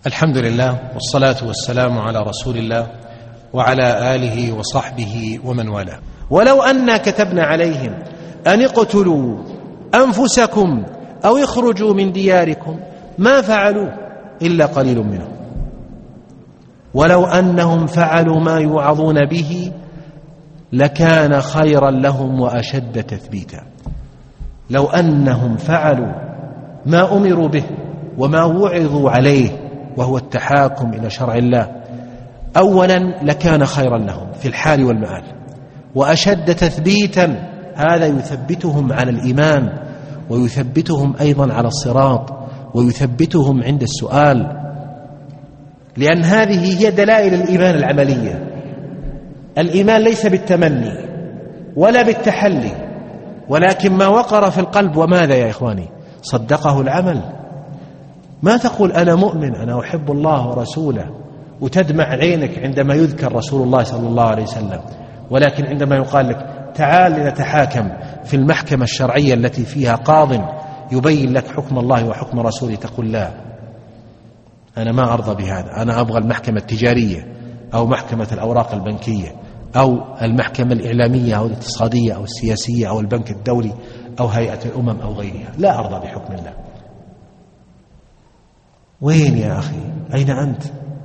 الحمد لله والصلاة والسلام على رسول الله وعلى آله وصحبه ومن والاه. ولو أنا كتبنا عليهم أن اقتلوا أنفسكم أو اخرجوا من دياركم ما فعلوه إلا قليل منهم. ولو أنهم فعلوا ما يوعظون به لكان خيرا لهم وأشد تثبيتا. لو أنهم فعلوا ما أمروا به وما وعظوا عليه وهو التحاكم إلى شرع الله أولا لكان خيرا لهم في الحال والمآل، وأشد تثبيتا، هذا يثبتهم على الإيمان ويثبتهم أيضا على الصراط ويثبتهم عند السؤال، لأن هذه هي دلائل الإيمان العملية. الإيمان ليس بالتمني ولا بالتحلي، ولكن ما وقر في القلب. وماذا يا إخواني؟ صدقه العمل. ما تقول أنا مؤمن، أنا أحب الله ورسوله، وتدمع عينك عندما يذكر رسول الله صلى الله عليه وسلم، ولكن عندما يقال لك تعال لنتحاكم في المحكمة الشرعية التي فيها قاض يبين لك حكم الله وحكم رسوله، تقول لا، أنا ما أرضى بهذا، أنا أبغى المحكمة التجارية أو محكمة الأوراق البنكية أو المحكمة الإعلامية أو الاقتصادية أو السياسية أو البنك الدولي أو هيئة الأمم أو غيرها، لا أرضى بحكم الله. وين يا أخي؟ أين أنت؟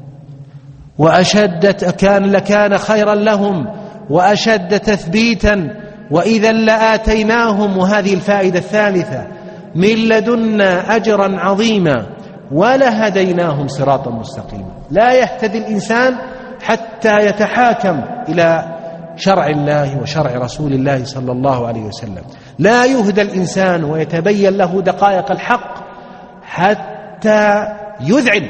لكان خيرا لهم وأشد تثبيتا وإذا لآتيناهم، وهذه الفائدة الثالثة، من لدنا أجرا عظيما ولهديناهم صراطا مستقيما. لا يهتدي الإنسان حتى يتحاكم إلى شرع الله وشرع رسول الله صلى الله عليه وسلم. لا يهدى الإنسان ويتبين له دقائق الحق حتى يذعن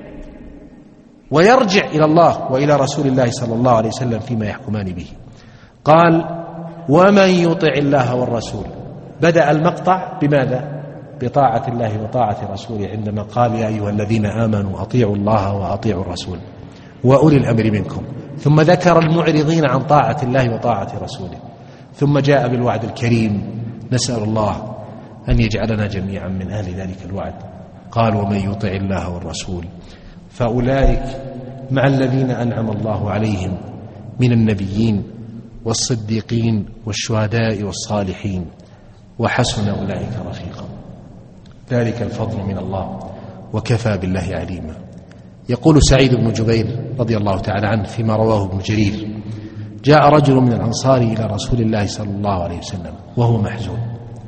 ويرجع إلى الله وإلى رسول الله صلى الله عليه وسلم فيما يحكمان به. قال ومن يطع الله والرسول. بدأ المقطع بماذا؟ بطاعة الله وطاعة رسوله، عندما قال يا أيها الذين آمنوا أطيعوا الله وأطيعوا الرسول وأولي الأمر منكم، ثم ذكر المعرضين عن طاعة الله وطاعة رسوله، ثم جاء بالوعد الكريم. نسأل الله أن يجعلنا جميعا من أهل ذلك الوعد. قال ومن يطع الله والرسول فأولئك مع الذين أنعم الله عليهم من النبيين والصديقين والشهداء والصالحين وحسن أولئك رفيقا. ذلك الفضل من الله وكفى بالله عليما. يقول سعيد بن جبير رضي الله تعالى عنه فيما رواه ابن جرير: جاء رجل من الأنصار إلى رسول الله صلى الله عليه وسلم وهو محزون،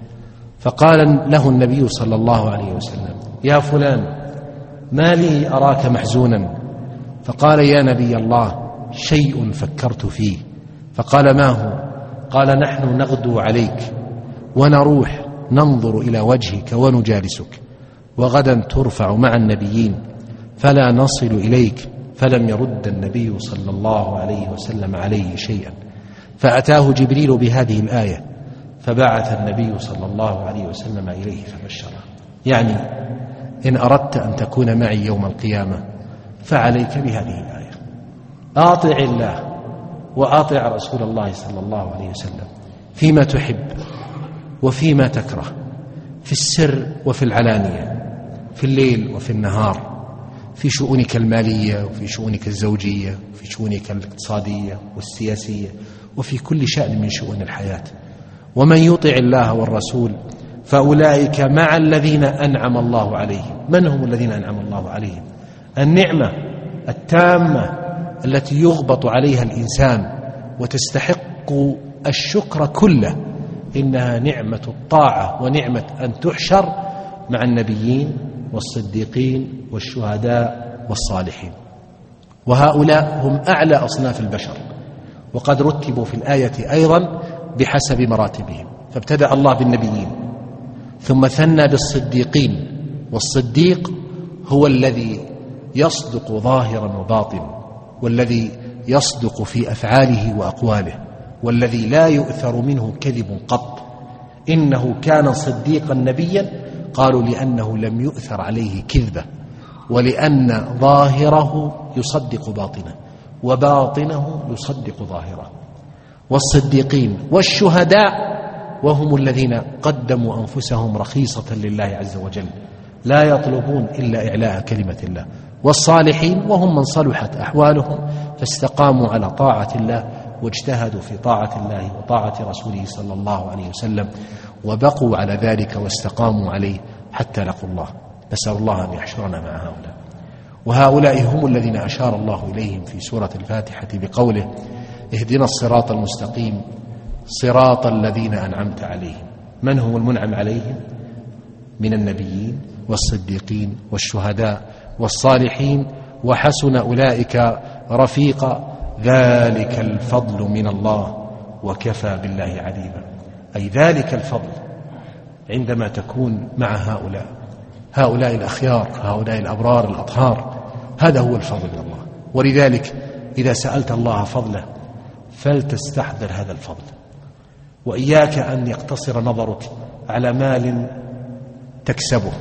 فقال له النبي صلى الله عليه وسلم: يا فلان، ما لي أراك محزونا؟ فقال: يا نبي الله، شيء فكرت فيه. فقال: ما هو؟ قال: نحن نغدو عليك ونروح ننظر إلى وجهك ونجالسك، وغدا ترفع مع النبيين فلا نصل إليك. فلم يرد النبي صلى الله عليه وسلم عليه شيئا، فأتاه جبريل بهذه الآية فبعث النبي صلى الله عليه وسلم إليه فبشره. يعني إن أردت أن تكون معي يوم القيامة فعليك بهذه الآية: أطع الله وأطع رسول الله صلى الله عليه وسلم فيما تحب وفيما تكره، في السر وفي العلانية، في الليل وفي النهار، في شؤونك المالية وفي شؤونك الزوجية وفي شؤونك الاقتصادية والسياسية وفي كل شأن من شؤون الحياة. ومن يطع الله والرسول فأولئك مع الذين أنعم الله عليهم. من هم الذين أنعم الله عليهم؟ النعمة التامة التي يغبط عليها الإنسان وتستحق الشكر كله، إنها نعمة الطاعة ونعمة أن تحشر مع النبيين والصديقين والشهداء والصالحين، وهؤلاء هم أعلى أصناف البشر، وقد رتبوا في الآية أيضا بحسب مراتبهم. فابتدأ الله بالنبيين ثم ثنى بالصديقين، والصديق هو الذي يصدق ظاهرا وباطنا، والذي يصدق في أفعاله وأقواله، والذي لا يؤثر منه كذب قط. إنه كان صديقا نبيا، قالوا لأنه لم يؤثر عليه كذبة، ولأن ظاهره يصدق باطنه وباطنه يصدق ظاهره. والصديقين والشهداء وهم الذين قدموا أنفسهم رخيصة لله عز وجل، لا يطلبون إلا إعلاء كلمة الله. والصالحين وهم من صلحت أحوالهم فاستقاموا على طاعة الله واجتهدوا في طاعة الله وطاعة رسوله صلى الله عليه وسلم وبقوا على ذلك واستقاموا عليه حتى لقوا الله. نسأل الله أن يحشرنا مع هؤلاء. وهؤلاء هم الذين أشار الله إليهم في سورة الفاتحة بقوله: اهدنا الصراط المستقيم صراط الذين أنعمت عليهم. من هم المنعم عليهم؟ من النبيين والصديقين والشهداء والصالحين وحسن أولئك رفيقا، ذلك الفضل من الله وكفى بالله عليما. أي ذلك الفضل عندما تكون مع هؤلاء الأخيار، هؤلاء الأبرار الأطهار، هذا هو الفضل من الله. ولذلك إذا سألت الله فضله فلتستحضر هذا الفضل، وإياك أن يقتصر نظرك على مال تكسبه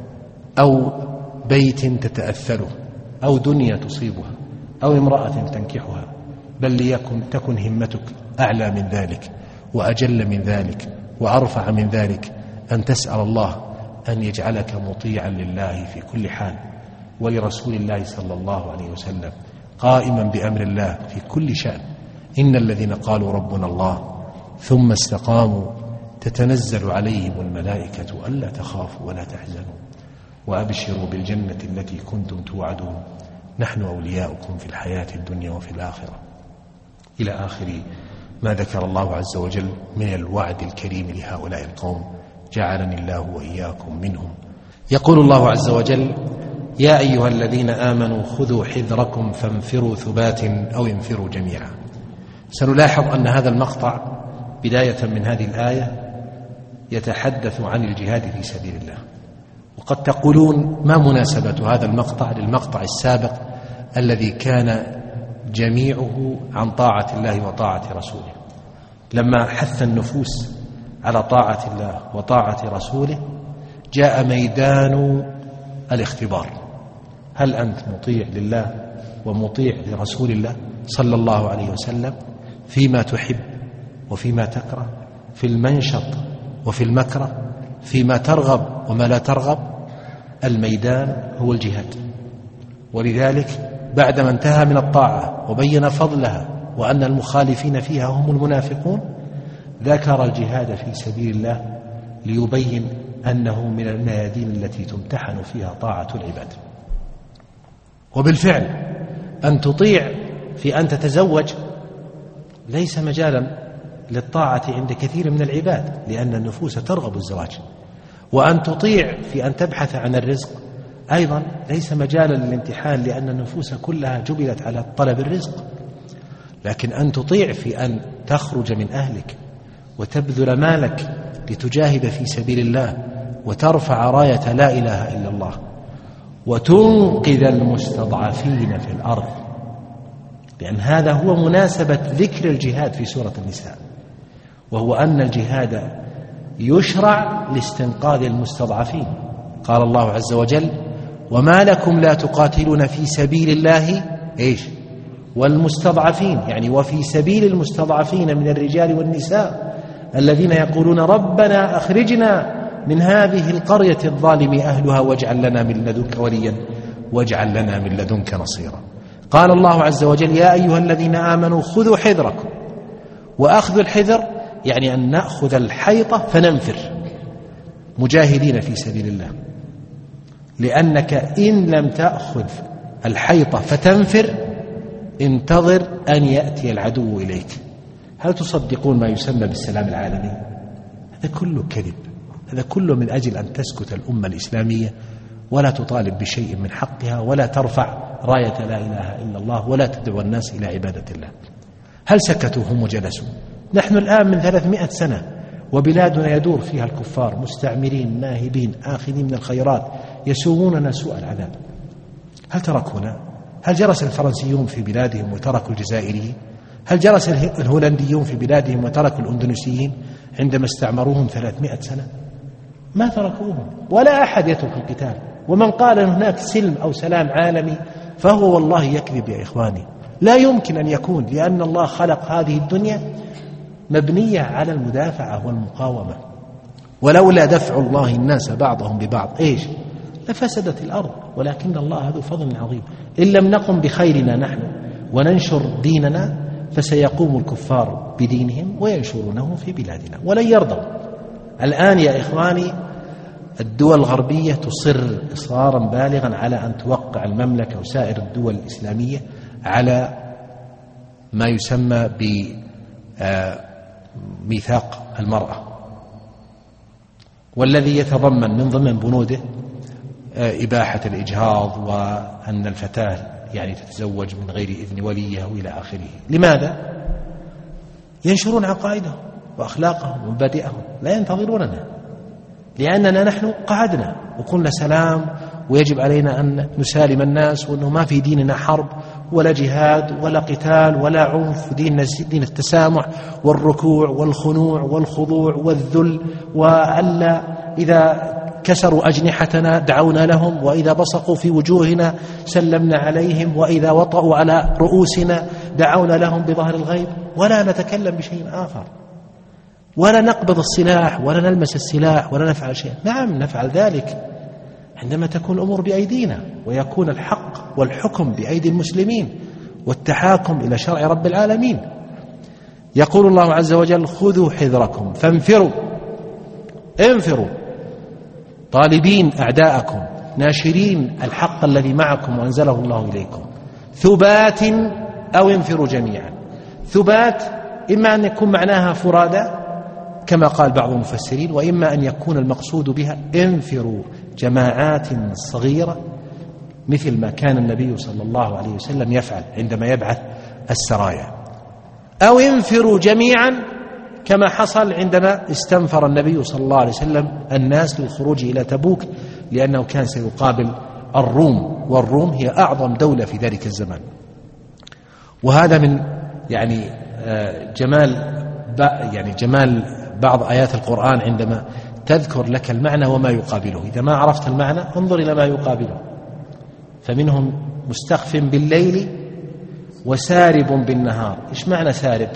أو بيت تتأثره أو دنيا تصيبها أو امرأة تنكحها، بل تكن همتك أعلى من ذلك وأجل من ذلك وأرفع من ذلك، أن تسأل الله أن يجعلك مطيعا لله في كل حال ولرسول الله صلى الله عليه وسلم، قائما بأمر الله في كل شأن. إن الذين قالوا ربنا الله ثم استقاموا تتنزل عليهم الملائكة ألا تخافوا ولا تحزنوا وأبشروا بالجنة التي كنتم توعدون نحن أولياؤكم في الحياة الدنيا وفي الآخرة، إلى آخر ما ذكر الله عز وجل من الوعد الكريم لهؤلاء القوم، جعلني الله وإياكم منهم. يقول الله عز وجل: يا أيها الذين آمنوا خذوا حذركم فانفروا ثبات أو انفروا جميعا. سنلاحظ أن هذا المقطع بداية من هذه الآية يتحدث عن الجهاد في سبيل الله. وقد تقولون: ما مناسبة هذا المقطع للمقطع السابق الذي كان جميعه عن طاعة الله وطاعة رسوله؟ لما حث النفوس على طاعة الله وطاعة رسوله جاء ميدان الاختبار: هل أنت مطيع لله ومطيع لرسول الله صلى الله عليه وسلم فيما تحب وفيما تكره، في المنشط وفي المكره، فيما ترغب وما لا ترغب؟ الميدان هو الجهاد. ولذلك بعدما انتهى من الطاعة وبين فضلها وأن المخالفين فيها هم المنافقون، ذكر الجهاد في سبيل الله ليبين أنه من الميادين التي تمتحن فيها طاعة العباد. وبالفعل أن تطيع في أن تتزوج ليس مجالا للطاعة عند كثير من العباد، لأن النفوس ترغب الزواج. وأن تطيع في أن تبحث عن الرزق أيضا ليس مجالا للامتحان، لأن النفوس كلها جبلت على طلب الرزق. لكن أن تطيع في أن تخرج من أهلك وتبذل مالك لتجاهد في سبيل الله وترفع راية لا إله إلا الله وتنقذ المستضعفين في الأرض، لأن هذا هو مناسبة ذكر الجهاد في سورة النساء، وهو أن الجهاد يشرع لاستنقاذ المستضعفين. قال الله عز وجل: وما لكم لا تقاتلون في سبيل الله والمستضعفين، يعني وفي سبيل المستضعفين من الرجال والنساء الذين يقولون ربنا أخرجنا من هذه القرية الظالم أهلها واجعل لنا من لدنك وليا واجعل لنا من لدنك نصيرا. قال الله عز وجل: يا أيها الذين آمنوا خذوا حذركم. وأخذ الحذر يعني أن نأخذ الحيطة فننفر مجاهدين في سبيل الله، لأنك إن لم تأخذ الحيطة فتنفر انتظر أن يأتي العدو إليك. هل تصدقون ما يسمى بالسلام العالمي؟ هذا كله كذب، هذا كله من أجل أن تسكت الأمة الإسلامية ولا تطالب بشيء من حقها ولا ترفع راية لا إله إلا الله ولا تدعو الناس إلى عبادة الله. هل سكتوا هم وجلسوا؟ نحن الآن من 300 سنة وبلادنا يدور فيها الكفار مستعمرين ناهبين آخذين من الخيرات يسوموننا سوء العذاب. هل تركونا؟ هل جلس الفرنسيون في بلادهم وتركوا الجزائريين؟ هل جلس الهولنديون في بلادهم وتركوا الأندونيسيين عندما استعمروهم 300 سنة؟ ما تركوهم، ولا أحد يترك القتال. ومن قال أن هناك سلم أو سلام عالمي فهو والله يكذب يا إخواني. لا يمكن أن يكون، لأن الله خلق هذه الدنيا مبنية على المدافعة والمقاومة. ولولا دفع الله الناس بعضهم ببعض لفسدت الأرض، ولكن الله ذو فضل عظيم. إن لم نقم بخيرنا نحن وننشر ديننا فسيقوم الكفار بدينهم وينشرونه في بلادنا ولن يرضوا. الآن يا إخواني الدول الغربية تصر إصرارا بالغا على أن توقع المملكة وسائر الدول الإسلامية على ما يسمى بميثاق المرأة، والذي يتضمن من ضمن بنوده إباحة الإجهاض، وأن الفتاة يعني تتزوج من غير إذن وليها وإلى آخره. لماذا؟ ينشرون عقائدهم وأخلاقهم ومبادئهم، لا ينتظروننا، لأننا نحن قعدنا وقلنا سلام ويجب علينا أن نسالم الناس، وأنه ما في ديننا حرب ولا جهاد ولا قتال ولا عنف، دين التسامح والركوع والخنوع والخضوع والذل، وألا إذا كسروا أجنحتنا دعونا لهم، وإذا بصقوا في وجوهنا سلمنا عليهم، وإذا وطأوا على رؤوسنا دعونا لهم بظهر الغيب، ولا نتكلم بشيء آخر، ولا نقبض السلاح ولا نلمس السلاح ولا نفعل شيء. نعم نفعل ذلك عندما تكون الأمور بأيدينا، ويكون الحق والحكم بأيدي المسلمين والتحاكم إلى شرع رب العالمين. يقول الله عز وجل: خذوا حذركم فانفروا، انفروا طالبين أعداءكم ناشرين الحق الذي معكم وأنزله الله إليكم، ثبات أو انفروا جميعا. ثبات إما أن يكون معناها فرادى كما قال بعض المفسرين، وإما أن يكون المقصود بها انفروا جماعات صغيرة مثل ما كان النبي صلى الله عليه وسلم يفعل عندما يبعث السرايا، أو انفروا جميعا كما حصل عندما استنفر النبي صلى الله عليه وسلم الناس للخروج إلى تبوك، لأنه كان سيقابل الروم، والروم هي أعظم دولة في ذلك الزمان. وهذا من جمال بعض آيات القرآن عندما تذكر لك المعنى وما يقابله. إذا ما عرفت المعنى انظر إلى ما يقابله. فمنهم مستخف بالليل وسارب بالنهار. إيش معنى سارب؟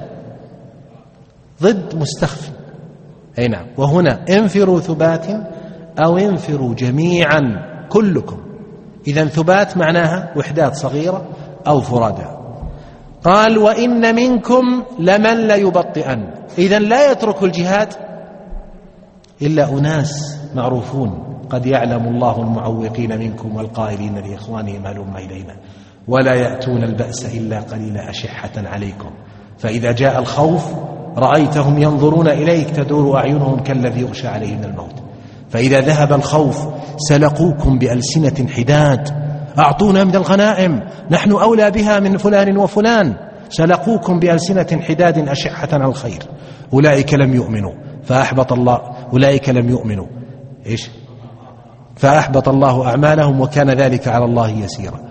ضد مستخف. أي نعم. وهنا انفروا ثبات أو انفروا جميعا كلكم. إذن ثبات معناها وحدات صغيرة أو فرادى. قال: وإن منكم لمن ليبطئن. إذن لا يترك الجهاد إلا أناس معروفون، قد يعلم الله المعوقين منكم والقائلين لإخوانهم هلم إلينا، ولا يأتون البأس إلا قليلا أشحة عليكم، فإذا جاء الخوف رأيتهم ينظرون إليك تدور أعينهم كالذي يغشى عليه من الموت، فإذا ذهب الخوف سلقوكم بألسنة حداد، أعطونا من الغنائم نحن أولى بها من فلان وفلان، سلقوكم بألسنة حداد أشحة على الخير، أولئك لم يؤمنوا فأحبط الله، أولئك لم يؤمنوا إيش؟ فأحبط الله أعمالهم وكان ذلك على الله يسيرا.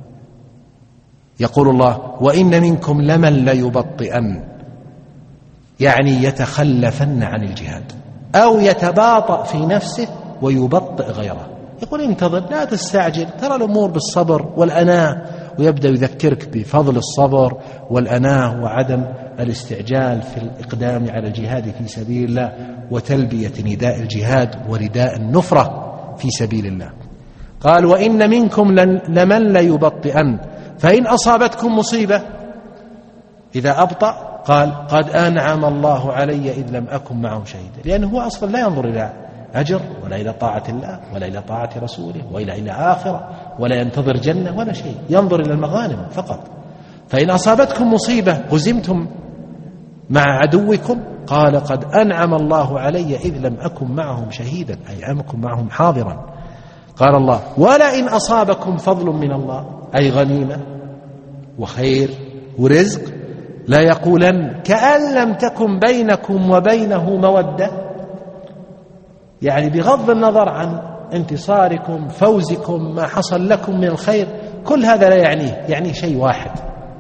يقول الله: وإن منكم لمن ليبطئن، يعني يتخلفن عن الجهاد أو يتباطأ في نفسه ويبطئ غيره. يقول: انتظر لا تستعجل، ترى الأمور بالصبر والأناة، ويبدأ يذكرك بفضل الصبر والأناة وعدم الاستعجال في الإقدام على الجهاد في سبيل الله وتلبية نداء الجهاد ورداء النفرة في سبيل الله. قال: وإن منكم لمن ليبطئن فإن أصابتكم مصيبة، إذا أبطأ قال: قد أنعم الله علي إذ لم أكن معهم شهيدا، لأنه هو أصلا لا ينظر إلى أجر ولا إلى طاعة الله ولا إلى طاعة رسوله ولا إلى آخرة ولا ينتظر جنة ولا شيء، ينظر إلى المغانم فقط. فإن أصابتكم مصيبة هزمتم مع عدوكم، قال: قد أنعم الله علي إذ لم أكن معهم شهيدا، أي أكن معهم حاضرا. قال الله: ولئن أصابكم فضل من الله، أي غنيمة وخير ورزق، لا يقولن كأن لم تكن بينكم وبينه مودة، يعني بغض النظر عن انتصاركم فوزكم ما حصل لكم من الخير، كل هذا لا يعنيه، يعني شيء واحد: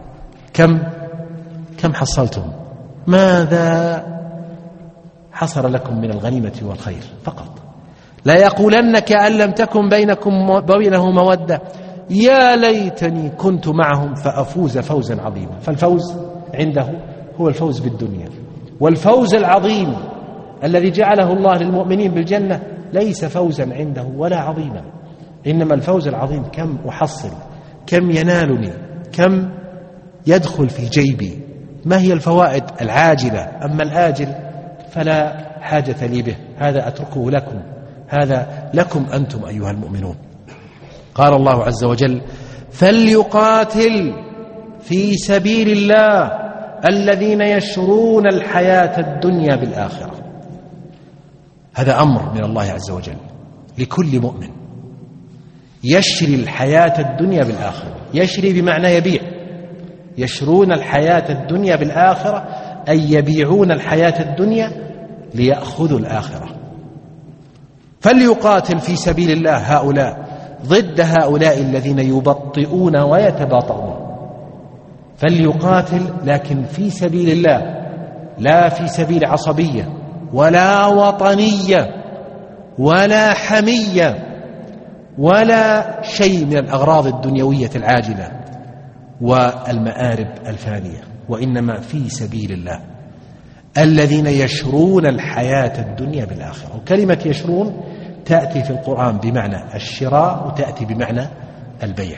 كم حصلتم، ماذا حصل لكم من الغنيمة والخير فقط. لا يقولن كأن لم تكن بينكم وبينه مودة، يا ليتني كنت معهم فأفوز فوزا عظيما. فالفوز عنده هو الفوز بالدنيا، والفوز العظيم الذي جعله الله للمؤمنين بالجنة ليس فوزا عنده ولا عظيما، إنما الفوز العظيم كم أحصل، كم ينالني، كم يدخل في جيبي، ما هي الفوائد العاجلة. أما الآجل فلا حاجة لي به، هذا أتركه لكم، هذا لكم أنتم أيها المؤمنون. قال الله عز وجل: فليقاتل في سبيل الله الذين يشرون الحياة الدنيا بالآخرة. هذا أمر من الله عز وجل لكل مؤمن، يشري الحياة الدنيا بالآخرة. يشري بمعنى يبيع، يشرون الحياة الدنيا بالآخرة أي يبيعون الحياة الدنيا ليأخذوا الآخرة. فليقاتل في سبيل الله هؤلاء ضد هؤلاء الذين يبطئون ويتباطؤون. فليقاتل لكن في سبيل الله، لا في سبيل عصبية ولا وطنية ولا حمية ولا شيء من الأغراض الدنيوية العاجلة والمآرب الفانية، وإنما في سبيل الله الذين يشرون الحياة الدنيا بالآخرة. وكلمة يشرون تأتي في القرآن بمعنى الشراء وتأتي بمعنى البيع.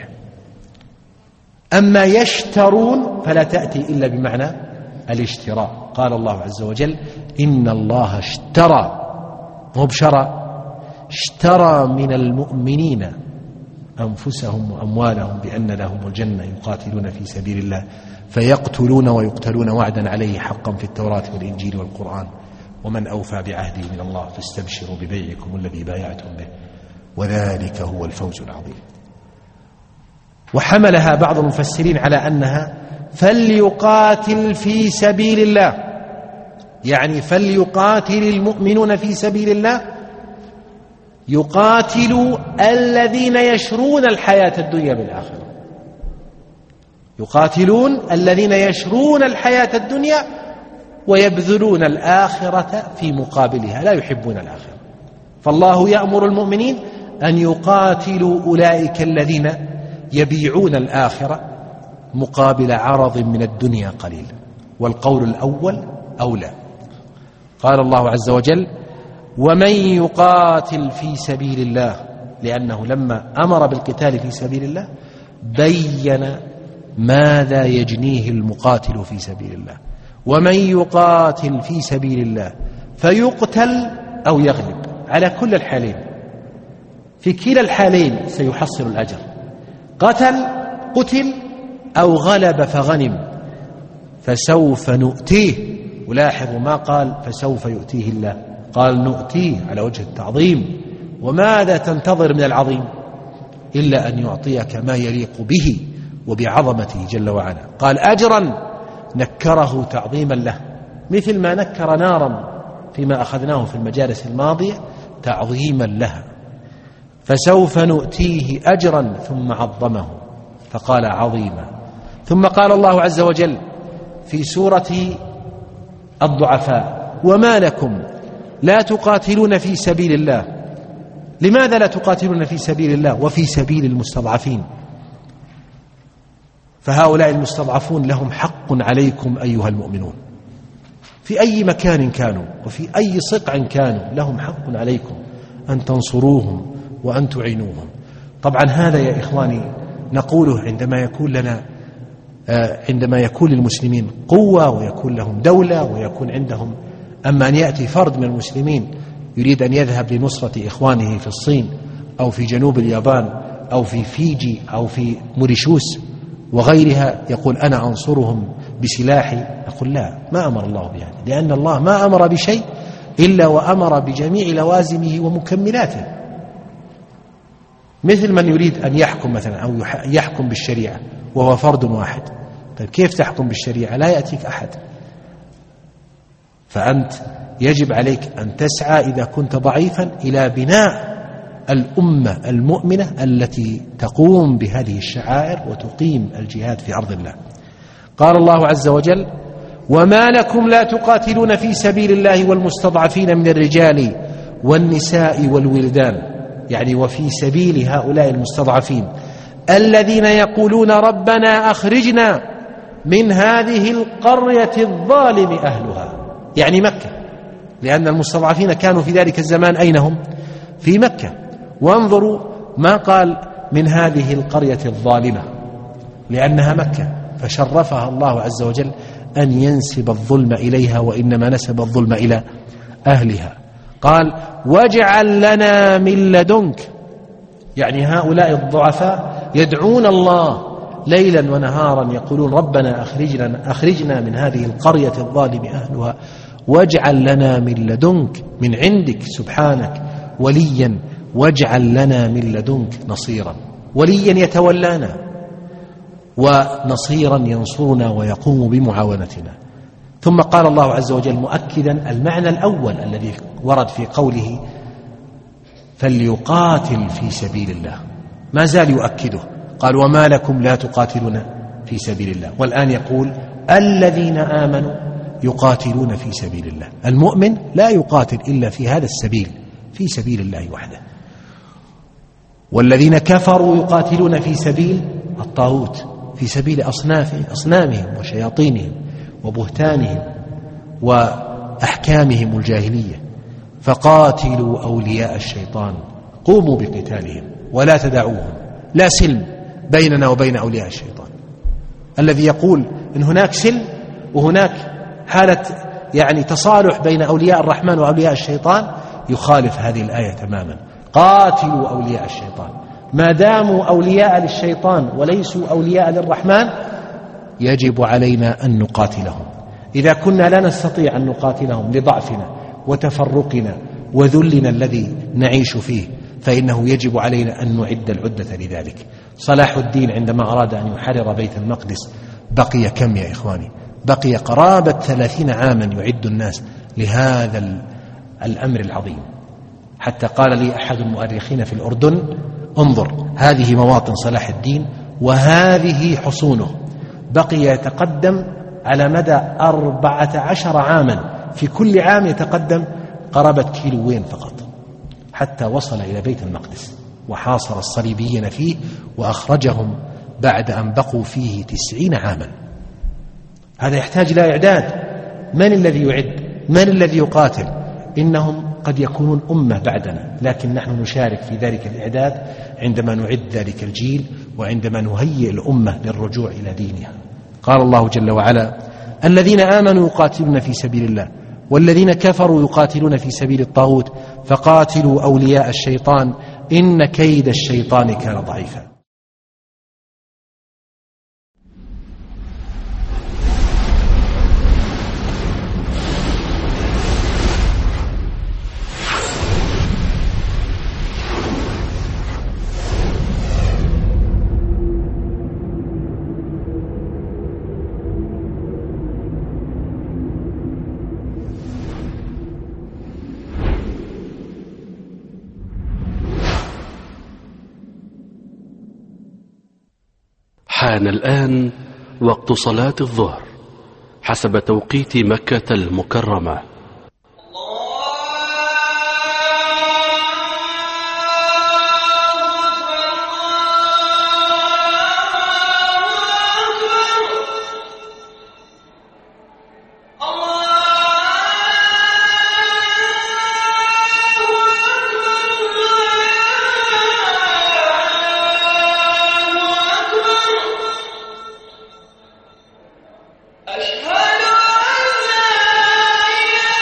أما يشترون فلا تأتي إلا بمعنى الاشتراء. قال الله عز وجل: إن الله اشترى، مو بشرى، اشترى من المؤمنين أنفسهم وأموالهم بأن لهم الجنة يقاتلون في سبيل الله فيقتلون ويقتلون وعدا عليه حقا في التوراة والإنجيل والقرآن ومن أوفى بعهده من الله فاستبشروا ببيعكم الذي بايعتم به وذلك هو الفوز العظيم. وحملها بعض المفسرين على أنها فليقاتل في سبيل الله، يعني فليقاتل المؤمنون في سبيل الله، يقاتلوا الذين يشرون الحياة الدنيا بالآخرة. يقاتلون الذين يشرون الحياة الدنيا ويبذلون الآخرة في مقابلها، لا يحبون الآخرة. فالله يأمر المؤمنين أن يقاتلوا أولئك الذين يبيعون الآخرة مقابل عرض من الدنيا قليل، والقول الأول أولى. قال الله عز وجل: ومن يقاتل في سبيل الله، لأنه لما أمر بالقتال في سبيل الله بين ماذا يجنيه المقاتل في سبيل الله. ومن يقاتل في سبيل الله فيقتل أو يغلب، على كل الحالين، في كلا الحالين سيحصل الأجر، قتل أو غلب فغنم، فسوف نؤتيه. ولاحظوا ما قال فسوف يؤتيه الله، قال نؤتيه على وجه التعظيم. وماذا تنتظر من العظيم إلا أن يعطيك ما يليق به وبعظمته جل وعلا. قال أجرا نكره تعظيما له، مثل ما نكر نارا فيما أخذناه في المجالس الماضية تعظيما لها. فسوف نؤتيه أجرا ثم عظمه فقال عظيما. ثم قال الله عز وجل في سورة الضعفاء: وما لكم لا تقاتلون في سبيل الله. لماذا لا تقاتلون في سبيل الله وفي سبيل المستضعفين؟ فهؤلاء المستضعفون لهم حق عليكم أيها المؤمنون، في أي مكان كانوا وفي أي صقع كانوا لهم حق عليكم أن تنصروهم وأن تعينوهم. طبعا هذا يا إخواني نقوله عندما يكون للمسلمين قوة ويكون لهم دولة ويكون عندهم. أما أن يأتي فرد من المسلمين يريد أن يذهب لنصرة إخوانه في الصين أو في جنوب اليابان أو في فيجي أو في موريشيوس وغيرها، يقول أنا أنصرهم بسلاحي، أقول لا، ما أمر الله بهذا، لأن الله ما أمر بشيء إلا وأمر بجميع لوازمه ومكملاته. مثل من يريد أن يحكم مثلا أو يحكم بالشريعة وهو فرد واحد، طيب كيف تحكم بالشريعة؟ لا يأتيك أحد. فأنت يجب عليك أن تسعى إذا كنت ضعيفا إلى بناء الأمة المؤمنة التي تقوم بهذه الشعائر وتقيم الجهاد في أرض الله. قال الله عز وجل: وما لكم لا تقاتلون في سبيل الله والمستضعفين من الرجال والنساء والولدان، يعني وفي سبيل هؤلاء المستضعفين الذين يقولون ربنا أخرجنا من هذه القرية الظالم أهلها، يعني مكة، لأن المستضعفين كانوا في ذلك الزمان أين هم؟ في مكة. وانظروا ما قال من هذه القرية الظالمة لأنها مكة، فشرفها الله عز وجل أن ينسب الظلم إليها، وإنما نسب الظلم إلى أهلها. قال واجعل لنا من لدنك، يعني هؤلاء الضعفاء يدعون الله ليلا ونهارا يقولون ربنا أخرجنا من هذه القرية الظالم أهلها، واجعل لنا من لدنك من عندك سبحانك وليا، واجعل لنا من لدنك نصيرا، وليا يتولانا ونصيرا ينصرنا ويقوم بمعاونتنا. ثم قال الله عز وجل مؤكدا المعنى الأول الذي ورد في قوله فليقاتل في سبيل الله، ما زال يؤكده، قال وما لكم لا تقاتلون في سبيل الله، والآن يقول الذين آمنوا يقاتلون في سبيل الله. المؤمن لا يقاتل إلا في هذا السبيل، في سبيل الله وحده. والذين كفروا يقاتلون في سبيل الطاغوت، في سبيل أصنامهم وشياطينهم وبهتانهم وأحكامهم الجاهلية. فقاتلوا أولياء الشيطان، قوموا بقتالهم ولا تدعوهم، لا سلم بيننا وبين أولياء الشيطان. الذي يقول إن هناك سلم وهناك حالة يعني تصالح بين أولياء الرحمن وأولياء الشيطان يخالف هذه الآية تماما. قاتلوا أولياء الشيطان، ما داموا أولياء للشيطان وليسوا أولياء للرحمن يجب علينا أن نقاتلهم. إذا كنا لا نستطيع أن نقاتلهم لضعفنا وتفرقنا وذلنا الذي نعيش فيه، فإنه يجب علينا أن نعد العدة لذلك. صلاح الدين عندما أراد أن يحرر بيت المقدس بقي كم يا إخواني؟ بقي قرابة 30 عاما يعد الناس لهذا الأمر العظيم، حتى قال لي أحد المؤرخين في الأردن انظر هذه مواطن صلاح الدين وهذه حصونه، بقي يتقدم على مدى 14 عاما، في كل عام يتقدم قرابة كيلوين فقط حتى وصل إلى بيت المقدس، وحاصر الصليبيين فيه وأخرجهم بعد أن بقوا فيه 90 عاما. هذا يحتاج إلى إعداد. من الذي يعد؟ من الذي يقاتل؟ إنهم قد يكونون أمة بعدنا، لكن نحن نشارك في ذلك الإعداد عندما نعد ذلك الجيل وعندما نهيئ الأمة للرجوع إلى دينها. قال الله جل وعلا الذين آمنوا يقاتلون في سبيل الله والذين كفروا يقاتلون في سبيل الطاغوت فقاتلوا أولياء الشيطان إن كيد الشيطان كان ضعيفا. حان الآن وقت صلاة الظهر حسب توقيت مكة المكرمة. أشهد أن لا إله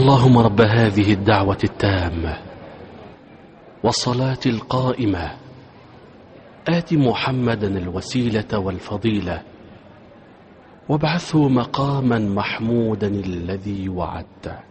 اللهم رب هذه الدعوة التامة والصلاة القائمة آت محمدا الوسيلة والفضيلة وابعثه مقاما محمودا الذي وعدته.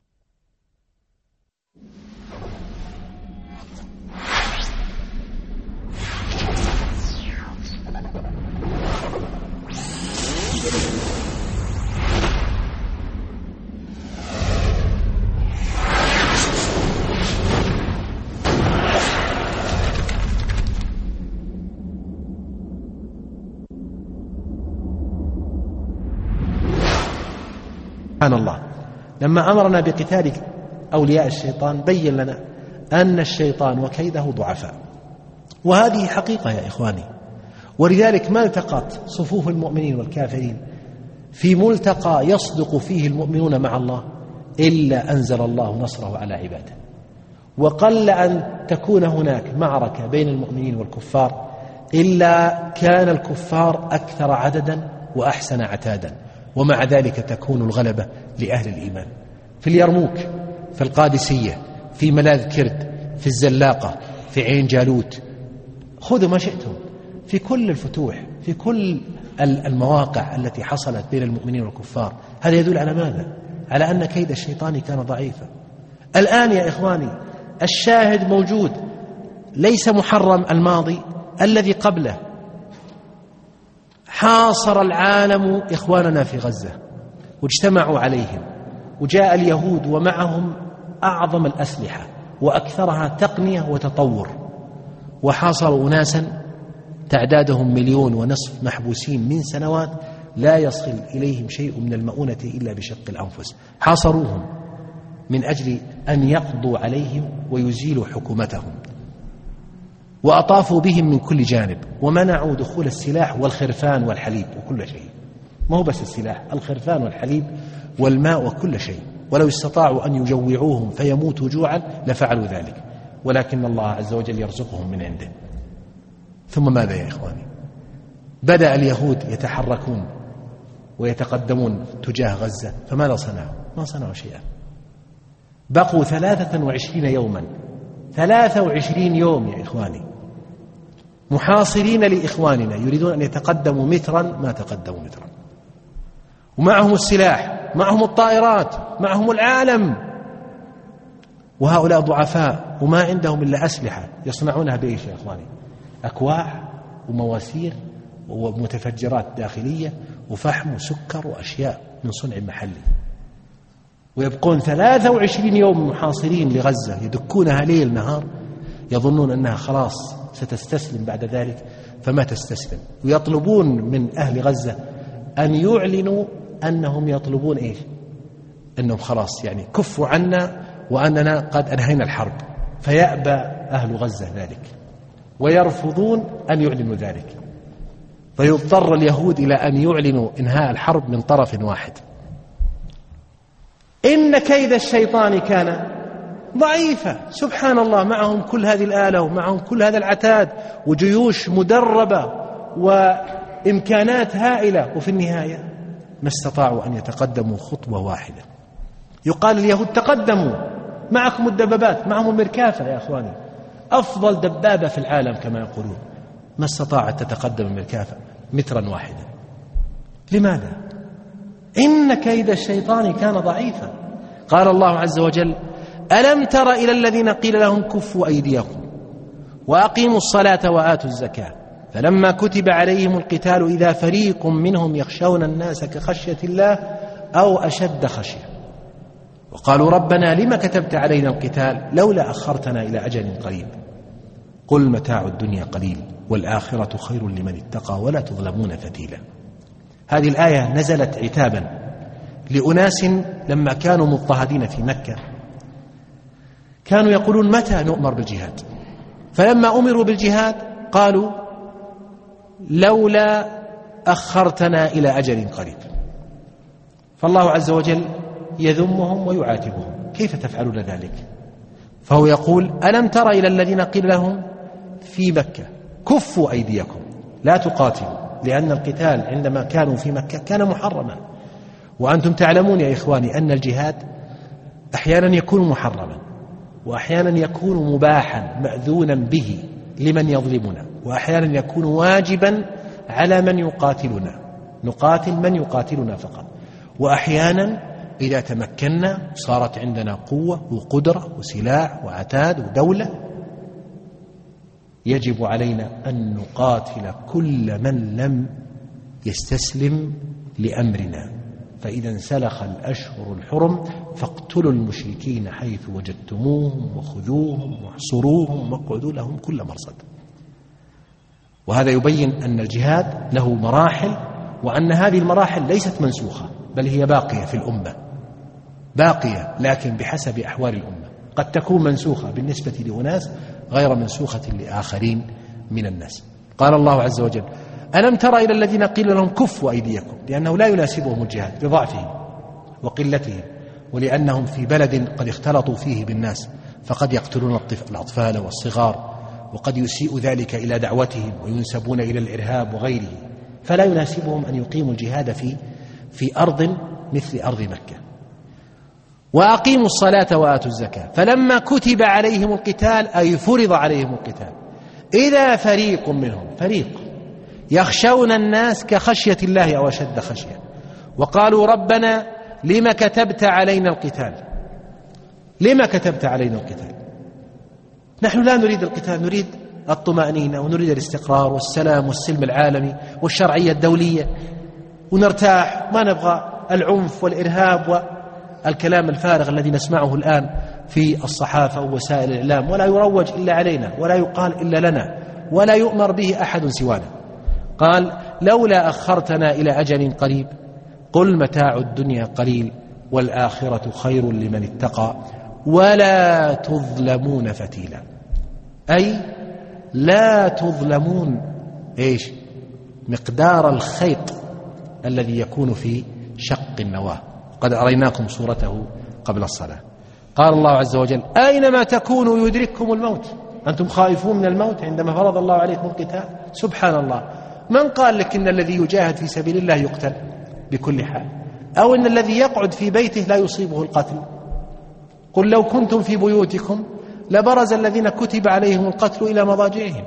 سبحان الله، لما أمرنا بقتال أولياء الشيطان بين لنا أن الشيطان وكيده ضعفاء، وهذه حقيقة يا إخواني. ولذلك ما التقت صفوف المؤمنين والكافرين في ملتقى يصدق فيه المؤمنون مع الله إلا أنزل الله نصره على عباده. وقل أن تكون هناك معركة بين المؤمنين والكفار إلا كان الكفار أكثر عددا وأحسن عتادا، ومع ذلك تكون الغلبة لأهل الإيمان. في اليرموك، في القادسية، في ملاذ كرد، في الزلاقة، في عين جالوت، خذوا ما شئتم، في كل الفتوح، في كل المواقع التي حصلت بين المؤمنين والكفار. هذا يدل على ماذا؟ على أن كيد الشيطان كان ضعيفا. الآن يا إخواني الشاهد موجود، ليس محرم الماضي الذي قبله. حاصر العالم إخواننا في غزة واجتمعوا عليهم، وجاء اليهود ومعهم أعظم الأسلحة وأكثرها تقنية وتطور، وحاصروا أناسا تعدادهم 1.5 مليون محبوسين من سنوات لا يصل إليهم شيء من المؤونة إلا بشق الأنفس. حاصروهم من أجل أن يقضوا عليهم ويزيلوا حكومتهم، وأطافوا بهم من كل جانب، ومنعوا دخول السلاح والخرفان والحليب وكل شيء. ما هو بس السلاح، الخرفان والحليب والماء وكل شيء. ولو استطاعوا أن يجوعوهم فيموتوا جوعا لفعلوا ذلك، ولكن الله عز وجل يرزقهم من عنده. ثم ماذا يا إخواني؟ بدأ اليهود يتحركون ويتقدمون تجاه غزة، فماذا صنعوا؟ ما صنعوا شيئا. بقوا 23 يوما، 23 يوم يا إخواني محاصرين لإخواننا يريدون أن يتقدموا مترا، ما تقدموا مترا، ومعهم السلاح، معهم الطائرات، معهم العالم، وهؤلاء ضعفاء وما عندهم إلا أسلحة يصنعونها بإيش يا إخواني؟ أكواع ومواسير ومتفجرات داخلية وفحم وسكر وأشياء من صنع محلي. ويبقون 23 يوم محاصرين لغزة يدكونها ليل نهار، يظنون أنها خلاص ستستسلم بعد ذلك، فما تستسلم. ويطلبون من أهل غزة أن يعلنوا أنهم يطلبون إيش؟ أنهم خلاص يعني كفوا عنا وأننا قد أنهينا الحرب. فيأبى أهل غزة ذلك ويرفضون أن يعلنوا ذلك، فيضطر اليهود إلى أن يعلنوا إنهاء الحرب من طرف واحد. إن كيد الشيطان كان ضعيفة. سبحان الله، معهم كل هذه الآلة ومعهم كل هذا العتاد وجيوش مدربة وإمكانات هائلة، وفي النهاية ما استطاعوا أن يتقدموا خطوة واحدة. يقال اليهود تقدموا، معكم الدبابات، معهم المركافة يا أخواني، أفضل دبابة في العالم كما يقولون، ما استطاعت تتقدم المركافة مترا واحدا. لماذا؟ إن كيد الشيطان كان ضعيفا. قال الله عز وجل: ألم تر إلى الذين قيل لهم كفوا أيديكم وأقيموا الصلاة وآتوا الزكاة فلما كتب عليهم القتال إذا فريق منهم يخشون الناس كخشية الله أو أشد خشية وقالوا ربنا لم كتبت علينا القتال لولا أخرتنا إلى أجل قريب قل متاع الدنيا قليل والآخرة خير لمن اتقى ولا تظلمون فتيلا. هذه الآية نزلت عتابا لأناس لما كانوا مضطهدين في مكة، كانوا يقولون متى نؤمر بالجهاد؟ فلما أمروا بالجهاد قالوا لولا أخرتنا إلى أجل قريب. فالله عز وجل يذمهم ويعاتبهم: كيف تفعلون ذلك؟ فهو يقول: ألم تر إلى الذين قيل لهم في مكة كفوا أيديكم لا تقاتلوا، لأن القتال عندما كانوا في مكة كان محرما. وأنتم تعلمون يا إخواني أن الجهاد أحيانا يكون محرما، وأحيانا يكون مباحا مأذونا به لمن يظلمنا، وأحيانا يكون واجبا على من يقاتلنا، نقاتل من يقاتلنا فقط، وأحيانا إذا تمكنا صارت عندنا قوة وقدرة وسلاح وعتاد ودولة يجب علينا أن نقاتل كل من لم يستسلم لأمرنا. فإذا انسلخ الأشهر الحرم فاقتلوا المشركين حيث وجدتموهم وخذوهم واحصروهم واقعدوا لهم كل مرصد. وهذا يبين أن الجهاد له مراحل، وأن هذه المراحل ليست منسوخة بل هي باقية في الأمة، باقية لكن بحسب أحوال الأمة، قد تكون منسوخة بالنسبة لأناس غير منسوخة لآخرين من الناس. قال الله عز وجل: ألم تر إلى الذين قيل لهم كفوا أيديكم، لأنه لا يناسبهم الجهاد بضعفهم وقلتهم، ولأنهم في بلد قد اختلطوا فيه بالناس، فقد يقتلون الأطفال والصغار، وقد يسيء ذلك إلى دعوتهم وينسبون إلى الإرهاب وغيره، فلا يناسبهم أن يقيموا الجهاد في أرض مثل أرض مكة. وأقيموا الصلاة وآتوا الزكاة، فلما كتب عليهم القتال أي فرض عليهم القتال إذا فريق منهم، فريق يخشون الناس كخشية الله أو أشد خشية، وقالوا ربنا لما كتبت علينا القتال، لما كتبت علينا القتال؟ نحن لا نريد القتال، نريد الطمأنينة ونريد الاستقرار والسلام والسلم العالمي والشرعية الدولية، ونرتاح، ما نبغى العنف والإرهاب والكلام الفارغ الذي نسمعه الآن في الصحافة ووسائل الإعلام، ولا يروج إلا علينا ولا يقال إلا لنا ولا يؤمر به أحد سوانا. قال: لولا أخرتنا إلى أجل قريب قل متاع الدنيا قليل والآخرة خير لمن اتقى ولا تظلمون فتيلا، أي لا تظلمون إيش؟ مقدار الخيط الذي يكون في شق النواة، قد أريناكم صورته قبل الصلاة. قال الله عز وجل: أينما تكونوا يدرككم الموت، أنتم خائفون من الموت عندما فرض الله عليكم القتال؟ سبحان الله، من قال لك إن الذي يجاهد في سبيل الله يقتل بكل حال، أو إن الذي يقعد في بيته لا يصيبه القتل؟ قل لو كنتم في بيوتكم لبرز الذين كتب عليهم القتل إلى مضاجعهم.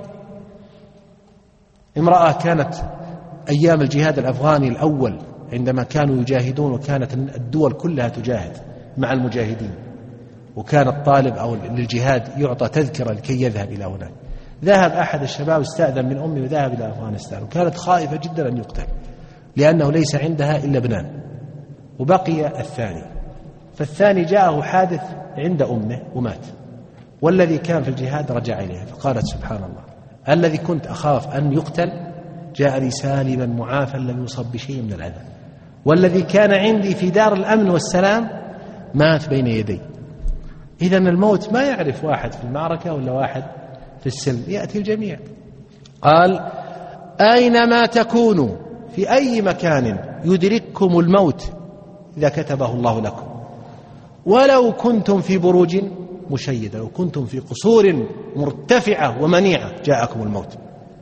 امرأة كانت أيام الجهاد الأفغاني الأول عندما كانوا يجاهدون، وكانت الدول كلها تجاهد مع المجاهدين، وكان الطالب أو للجهاد يعطى تذكرة لكي يذهب إلى هناك. ذهب أحد الشباب استأذن من أمي وذهب إلى أفغانستان، وكانت خائفة جدا أن يقتل لأنه ليس عندها إلا ابنان، وبقي الثاني، فالثاني جاءه حادث عند أمه ومات، والذي كان في الجهاد رجع إليها، فقالت سبحان الله، الذي كنت أخاف أن يقتل جاءني سالما معافى لم يصب بشيء من العذاب، والذي كان عندي في دار الأمن والسلام مات بين يدي. إذن الموت ما يعرف واحد في المعركة ولا واحد في السلم، يأتي الجميع. قال: أينما تكونوا، في أي مكان يدرككم الموت إذا كتبه الله لكم، ولو كنتم في بروج مشيدة، لو كنتم في قصور مرتفعة ومنيعة جاءكم الموت.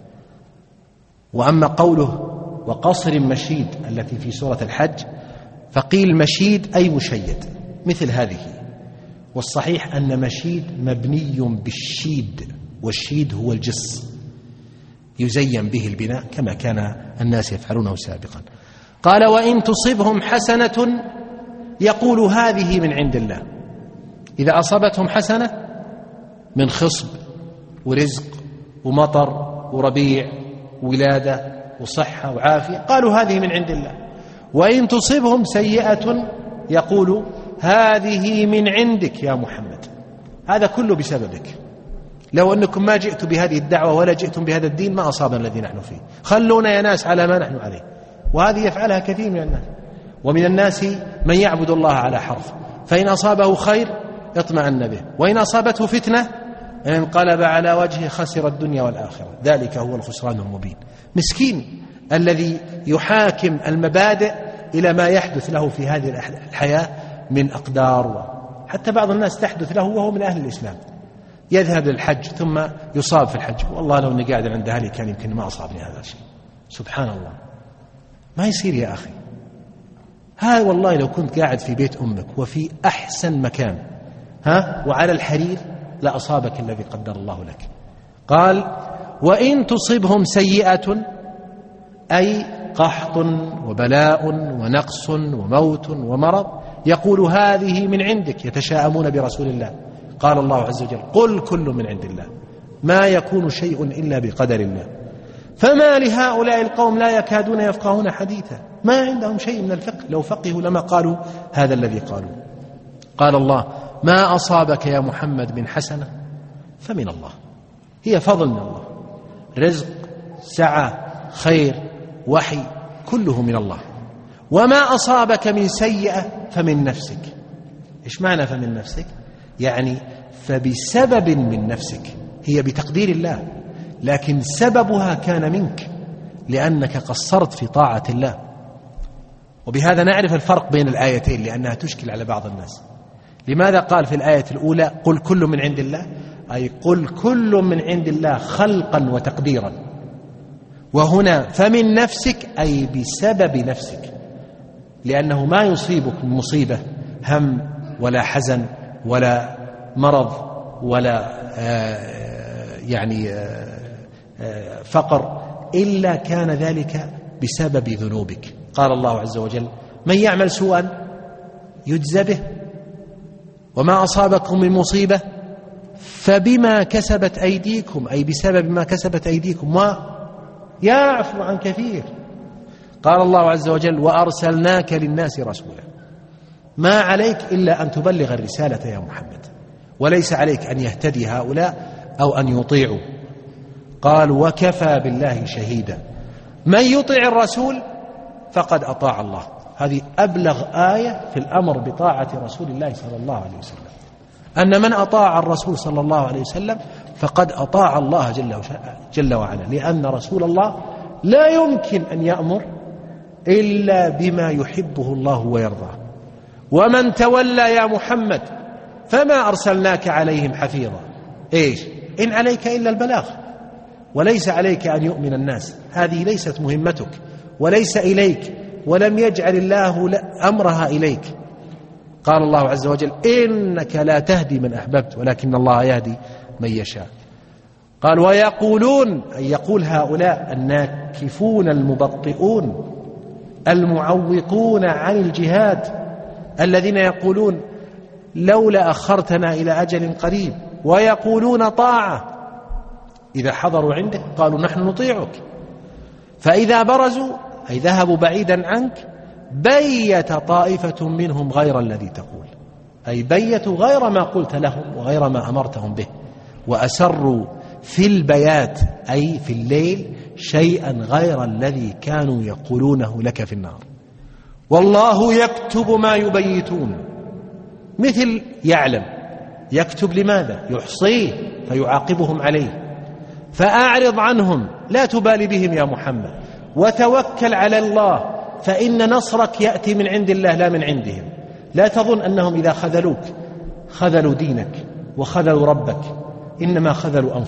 وأما قوله وقصر مشيد التي في سورة الحج، فقيل مشيد أي مشيد مثل هذه، والصحيح أن مشيد مبني بالشيد، والشيد هو الجص يزين به البناء كما كان الناس يفعلونه سابقا. قال: وإن تصبهم حسنة يقول هذه من عند الله. إذا أصابتهم حسنة من خصب ورزق ومطر وربيع ولادة وصحة وعافية قالوا هذه من عند الله. وإن تصبهم سيئة يقول هذه من عندك يا محمد، هذا كله بسببك، لو أنكم ما جئتوا بهذه الدعوة ولا جئتم بهذا الدين ما أصابنا الذي نحن فيه، خلونا يا ناس على ما نحن عليه. وهذه يفعلها كثير من الناس، ومن الناس من يعبد الله على حرف، فإن أصابه خير اطمأن به، وإن أصابته فتنة انقلب على وجهه خسر الدنيا والآخرة، ذلك هو الخسران المبين. مسكين الذي يحاكم المبادئ إلى ما يحدث له في هذه الحياة من أقدار، حتى بعض الناس تحدث له وهو من أهل الإسلام، يذهب للحج ثم يصاب في الحج، والله لو أني قاعد عند أهلي كان يمكن ما أصابني هذا الشيء. سبحان الله، ما يصير يا أخي، هاي والله لو كنت قاعد في بيت أمك وفي أحسن مكان وعلى الحرير لأصابك الذي قدر الله لك. قال وإن تصبهم سيئة أي قحط وبلاء ونقص وموت ومرض يقول هذه من عندك، يتشاءمون برسول الله. قال الله عز وجل قل كل من عند الله ما يكون شيء إلا بقدر الله. فما لهؤلاء القوم لا يكادون يفقهون حديثا، ما عندهم شيء من الفقه، لو فقهوا لما قالوا هذا الذي قالوا. قال الله ما أصابك يا محمد من حسنة فمن الله، هي فضل من الله، رزق سعة خير وحي كله من الله. وما أصابك من سيئة فمن نفسك. إيش معنى فمن نفسك؟ يعني فبسبب من نفسك، هي بتقدير الله لكن سببها كان منك لأنك قصرت في طاعة الله. وبهذا نعرف الفرق بين الآيتين لأنها تشكل على بعض الناس. لماذا قال في الآية الأولى قل كل من عند الله، أي قل كل من عند الله خلقا وتقديرا، وهنا فمن نفسك أي بسبب نفسك، لأنه ما يصيبك من مصيبة هم ولا حزن ولا مرض ولا فقر إلا كان ذلك بسبب ذنوبك. قال الله عز وجل من يعمل سوءا يجزى به وما أصابكم من مصيبة فبما كسبت أيديكم، أي بسبب ما كسبت أيديكم ويعفو عن كثير. قال الله عز وجل وأرسلناك للناس رسولا، ما عليك إلا أن تبلغ الرسالة يا محمد، وليس عليك أن يهتدي هؤلاء أو أن يطيعوا. قال وكفى بالله شهيدا، من يطع الرسول فقد أطاع الله. هذه أبلغ آية في الأمر بطاعة رسول الله صلى الله عليه وسلم، أن من أطاع الرسول صلى الله عليه وسلم فقد أطاع الله جل وعلا، لأن رسول الله لا يمكن أن يأمر إلا بما يحبه الله ويرضاه. ومن تولى يا محمد فما أرسلناك عليهم حفيظا، إيش إن عليك إلا البلاغ، وليس عليك أن يؤمن الناس، هذه ليست مهمتك وليس إليك، ولم يجعل الله أمرها إليك. قال الله عز وجل إنك لا تهدي من أحببت ولكن الله يهدي من يشاء. قال ويقولون، أي يقول هؤلاء الناكفون المبطئون المعوقون عن الجهاد الذين يقولون لولا أخرتنا إلى أجل قريب، ويقولون طاعة، إذا حضروا عندك قالوا نحن نطيعك، فإذا برزوا أي ذهبوا بعيدا عنك بيت طائفة منهم غير الذي تقول، أي بيتوا غير ما قلت لهم وغير ما أمرتهم به، وأسروا في البيات أي في الليل شيئا غير الذي كانوا يقولونه لك في النهار. والله يكتب ما يبيتون، مثل يعلم، يكتب لماذا؟ يحصيه فيعاقبهم عليه. فأعرض عنهم، لا تبالي بهم يا محمد، وتوكل على الله، فإن نصرك يأتي من عند الله لا من عندهم. لا تظن أنهم إذا خذلوك خذلوا دينك وخذلوا ربك، إنما خذلوا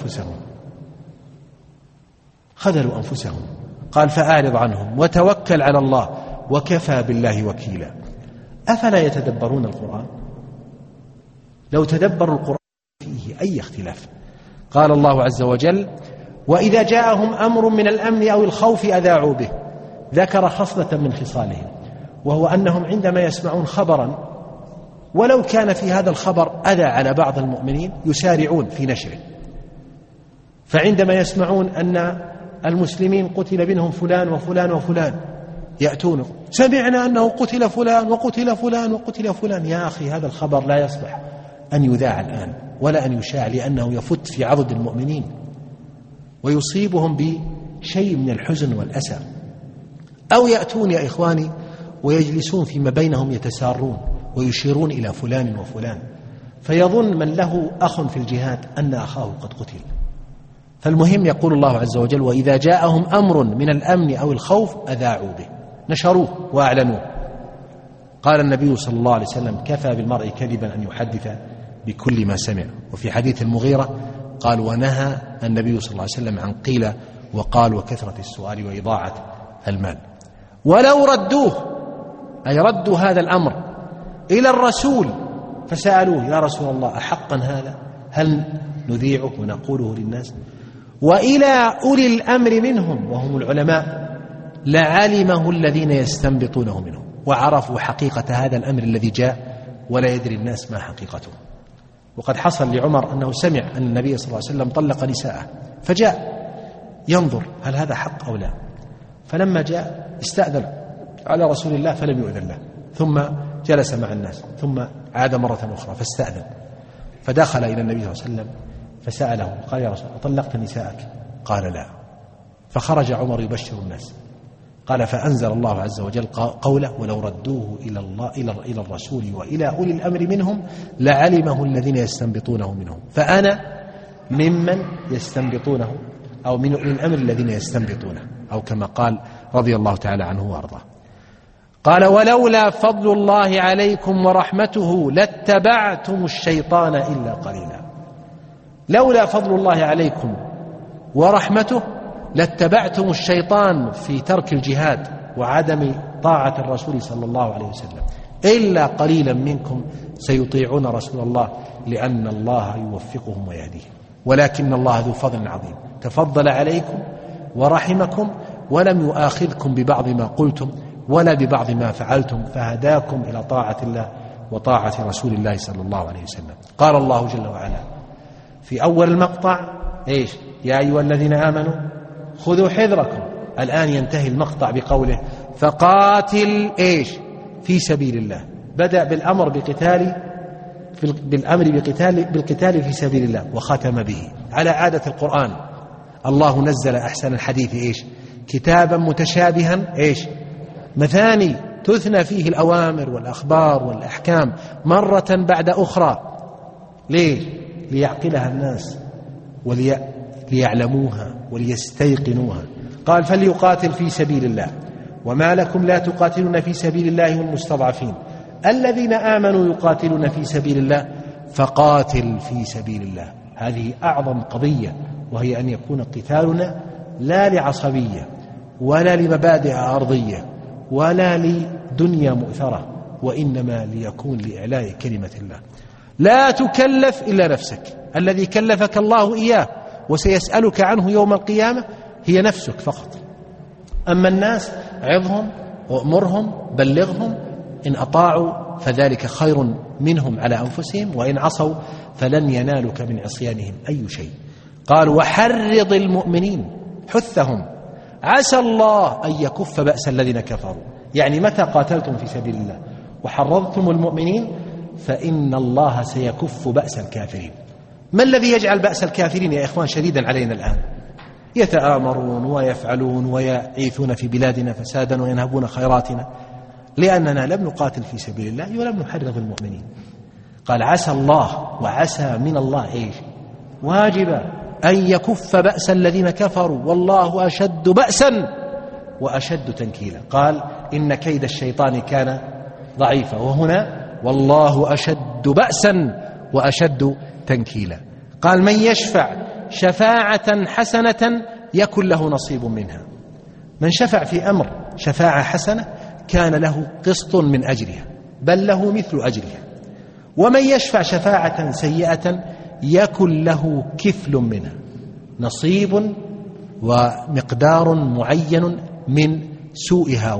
أنفسهم. قال فأعرض عنهم وتوكل على الله وكفى بالله وكيلا. أفلا يتدبرون القرآن؟ لو تدبروا القرآن فيه أي اختلاف. قال الله عز وجل وإذا جاءهم أمر من الأمن أو الخوف أذاعوا به. ذكر خصلة من خصالهم، وهو أنهم عندما يسمعون خبرا ولو كان في هذا الخبر أذى على بعض المؤمنين يسارعون في نشره. فعندما يسمعون أن المسلمين قتل منهم فلان وفلان وفلان يأتون سمعنا أنه قتل فلان وقتل فلان وقتل فلان. يا أخي هذا الخبر لا يصلح أن يذاع الآن ولا أن يشاع، لأنه يفت في عضد المؤمنين ويصيبهم بشيء من الحزن والأسى. أو يأتون يا إخواني ويجلسون فيما بينهم يتسارون ويشيرون إلى فلان وفلان، فيظن من له أخ في الجهاد أن أخاه قد قتل. فالمهم يقول الله عز وجل وإذا جاءهم أمر من الأمن أو الخوف أذاعوا به، نشروه وأعلنوه. قال النبي صلى الله عليه وسلم كفى بالمرء كذبا أن يحدث بكل ما سمع. وفي حديث المغيرة قال ونهى النبي صلى الله عليه وسلم عن قيل وقال وكثرة السؤال وإضاعة المال. ولو ردوه أي ردوا هذا الأمر إلى الرسول فسألوه: يا رسول الله أحقا هذا؟ هل نذيعه ونقوله للناس؟ وإلى أولي الأمر منهم وهم العلماء لعلمه الذين يستنبطونه منهم، وعرفوا حقيقة هذا الأمر الذي جاء ولا يدري الناس ما حقيقته. وقد حصل لعمر أنه سمع أن النبي صلى الله عليه وسلم طلق نساءه، فجاء ينظر هل هذا حق أو لا. فلما جاء استأذن على رسول الله فلم يؤذن له، ثم جلس مع الناس، ثم عاد مرة أخرى فاستأذن، فدخل إلى النبي صلى الله عليه وسلم فسأله قال: يا رسول الله أطلقت نساءك؟ قال: لا. فخرج عمر يبشر الناس، قال: فأنزل الله عز وجل قوله: ولو ردوه إلى الرسول وإلى أولي الأمر منهم لعلمه الذين يستنبطونه منهم. فأنا ممن يستنبطونه، أو من الأمر الذين يستنبطونه، أو كما قال رضي الله تعالى عنه وأرضاه. قال: ولولا فضل الله عليكم ورحمته لاتبعتم الشيطان إلا قليلا. لولا فضل الله عليكم ورحمته لاتبعتم الشيطان في ترك الجهاد وعدم طاعة الرسول صلى الله عليه وسلم، إلا قليلا منكم سيطيعون رسول الله لأن الله يوفقهم ويهديهم، ولكن الله ذو فضل عظيم تفضل عليكم ورحمكم ولم يؤاخذكم ببعض ما قلتم ولا ببعض ما فعلتم، فهداكم إلى طاعة الله وطاعة رسول الله صلى الله عليه وسلم. قال الله جل وعلا في أول المقطع: إيش؟ يا أيها الذين آمنوا خذوا حذركم. الآن ينتهي المقطع بقوله: فقاتل إيش؟ في سبيل الله. بدأ بالأمر بالقتال في سبيل الله، وختم به على عادة القرآن. الله نزل أحسن الحديث إيش؟ كتابا متشابها إيش؟ مثاني تثنى فيه الأوامر والأخبار والأحكام مرة بعد أخرى. ليه؟ ليعقلها الناس وليعلموها وليستيقنوها. قال: فليقاتل في سبيل الله. وما لكم لا تقاتلون في سبيل الله والمستضعفين الذين آمنوا يقاتلون في سبيل الله فقاتل في سبيل الله. هذه أعظم قضية، وهي أن يكون قتالنا لا لعصبية ولا لمبادئ أرضية ولا لدنيا مؤثرة، وإنما ليكون لإعلاء كلمة الله. لا تكلف إلا نفسك، الذي كلفك الله إياه وسيسألك عنه يوم القيامة هي نفسك فقط. أما الناس عظهم وأمرهم بلغهم، إن أطاعوا فذلك خير منهم على أنفسهم، وإن عصوا فلن ينالك من عصيانهم أي شيء. قال: وحرض المؤمنين، حثهم، عسى الله أن يكف بأس الذين كفروا. يعني متى قاتلتم في سبيل الله وحرضتم المؤمنين فإن الله سيكف بأس الكافرين. ما الذي يجعل بأس الكافرين يا إخوان شديدا علينا الآن؟ يتآمرون ويفعلون ويعيثون في بلادنا فسادا وينهبون خيراتنا، لأننا لم نقاتل في سبيل الله ولم نحرض المؤمنين. قال: عسى الله، وعسى من الله إيش؟ واجبا أن يكف بأس الذين كفروا والله أشد بأسا وأشد تنكيلا. قال: إن كيد الشيطان كان ضعيفا، وهنا والله أشد بأسا وأشد تنكيلا. قال: من يشفع شفاعة حسنة يكن له نصيب منها. من شفع في أمر شفاعة حسنة كان له قسط من أجرها، بل له مثل أجرها. ومن يشفع شفاعة سيئة يكن له كفل منها، نصيب ومقدار معين من سوءها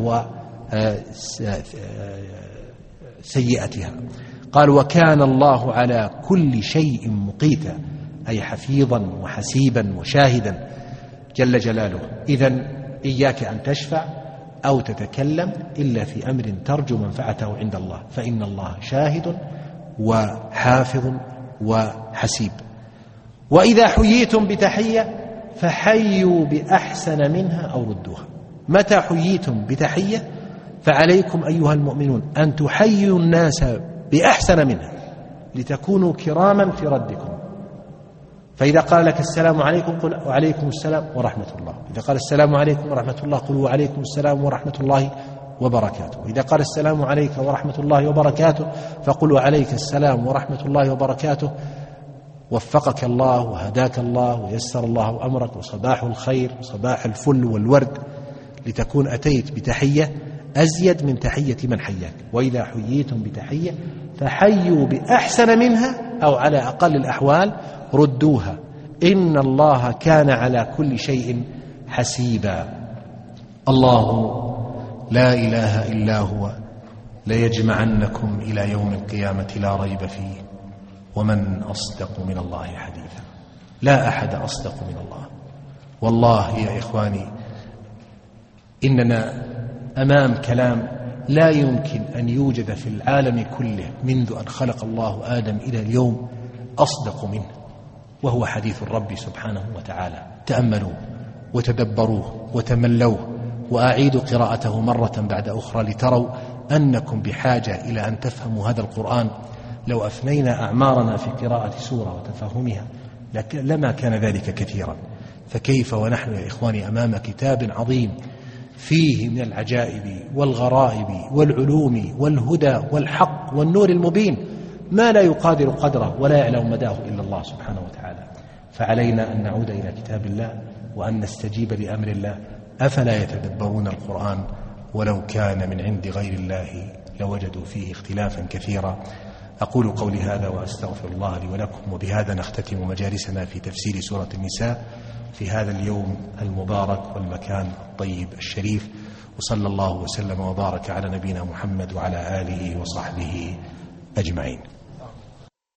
وسيئتها. قال: وكان الله على كل شيء مقيتا، أي حفيظا وحسيبا وشاهدا جل جلاله. إذن إياك أن تشفع أو تتكلم إلا في أمر ترجو منفعته عند الله، فإن الله شاهد وحافظ وحسيب. وإذا حييتم بتحية فحيوا بأحسن منها أو ردوها. متى حييتم بتحية فعليكم أيها المؤمنون أن تحيوا الناس بأحسن منها لتكونوا كراما في ردكم. فإذا قال لك السلام عليكم قل وعليكم السلام ورحمة الله. إذا قال السلام عليكم ورحمة الله قل وعليكم السلام ورحمة الله وبركاته. إذا قال السلام عليك ورحمة الله وبركاته فقل وعليك السلام ورحمة الله وبركاته. وفقك الله وهداك الله ويسر الله أمرك، وصباح الخير وصباح الفل والورد، لتكون أتيت بتحية أزيد من تحية من حياك. وإذا حييتم بتحية فحيوا بأحسن منها أو على أقل الأحوال ردوها، إن الله كان على كل شيء حسيبا. الله لا إله إلا هو ليجمعنكم إلى يوم القيامة لا ريب فيه ومن أصدق من الله حديثا. لا أحد أصدق من الله. والله يا إخواني إننا أمام كلام لا يمكن أن يوجد في العالم كله منذ أن خلق الله آدم إلى اليوم أصدق منه، وهو حديث الرب سبحانه وتعالى. تأملوا وتدبروه وتملوه، وأعيدوا قراءته مرة بعد أخرى لتروا أنكم بحاجة إلى أن تفهموا هذا القرآن. لو أفنينا أعمارنا في قراءة سورة وتفهمها لما كان ذلك كثيرا، فكيف ونحن يا إخواني أمام كتاب عظيم فيه من العجائب والغرائب والعلوم والهدى والحق والنور المبين ما لا يقادر قدره ولا يعلم مداه إلا الله سبحانه وتعالى. فعلينا أن نعود إلى كتاب الله وأن نستجيب لأمر الله. أفلا يتدبرون القرآن ولو كان من عند غير الله لوجدوا فيه اختلافا كثيرا. أقول قولي هذا وأستغفر الله لي ولكم، وبهذا نختتم مجالسنا في تفسير سورة النساء في هذا اليوم المبارك والمكان الطيب الشريف. وصلى الله وسلم وبارك على نبينا محمد وعلى آله وصحبه أجمعين.